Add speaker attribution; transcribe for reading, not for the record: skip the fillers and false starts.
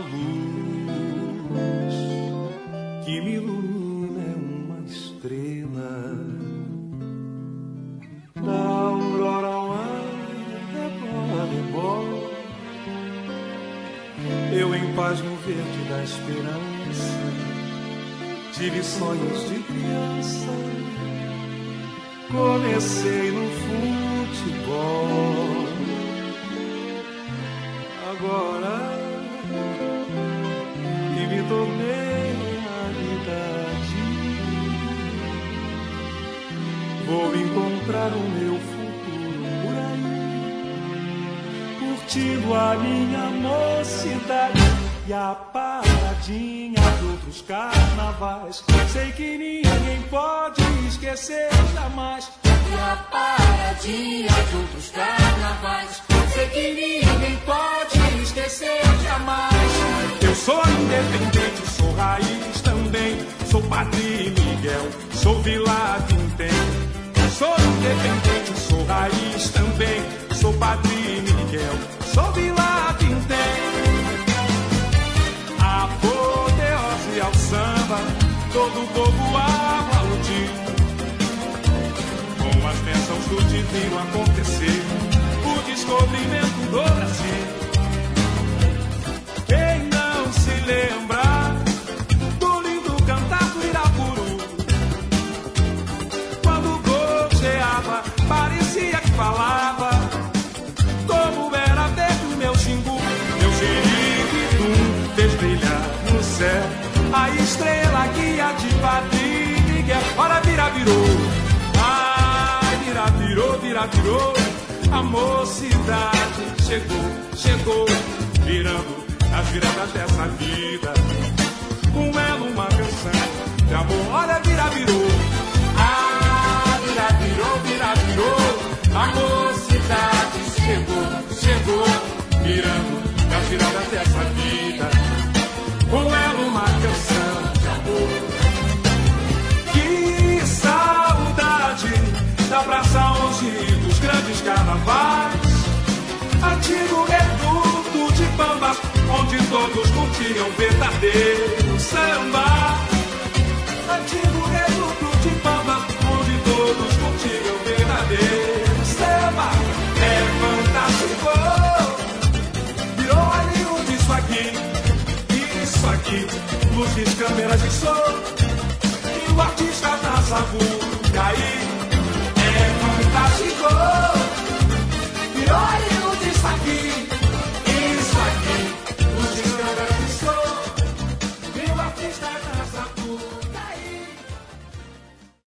Speaker 1: luz que me ilumina é uma estrela da aurora ao arrebol. Eu em paz no verde da esperança tive sonhos de criança, comecei no futebol. Agora que me tornei realidade, vou encontrar o meu futuro por aí, curtindo a minha mocidade e a paradinha de outros carnavais. Sei que ninguém pode esquecer jamais.
Speaker 2: E a paradinha de outros carnavais. Sei que ninguém pode esquecer jamais.
Speaker 1: Eu sou independente, sou raiz também. Sou Padre Miguel, sou Vila Vintém. Sou independente, sou raiz também. Sou Padre Miguel, sou Vila Vintém. Apoteose ao samba, todo o povo aplaudir. Com as bênçãos do divino acontecer o descobrimento do Brasil. Quem não se lembra do lindo cantar do Irapuru, quando gorjeava, parecia que falava, como era verde o meu xingu. Meu xeribitum fez brilhar no céu a estrela guia de Padre Miguel. Ora vira, virou, ai, vira, virou, vira, virou. A mocidade chegou, chegou, virando as viradas dessa vida. Com ela uma canção de amor. Olha, vira, virou, ah, vira, virou, vira, virou. A mocidade chegou, chegou, virando as viradas dessa vida. Com ela uma canção de amor. Que saudade da praça onde dos grandes carnavais, antigo reduto de Pambas, onde todos curtiam verdadeiro samba. Antigo reduto de Pambas, onde todos curtiam verdadeiro samba. É fantástico, virou ali disso aqui, isso aqui, luzes, câmeras e som, e o artista dança vulga aí. É fantástico, virou ali disso aqui, isso aqui, luzes, câmeras e som, e o artista dança.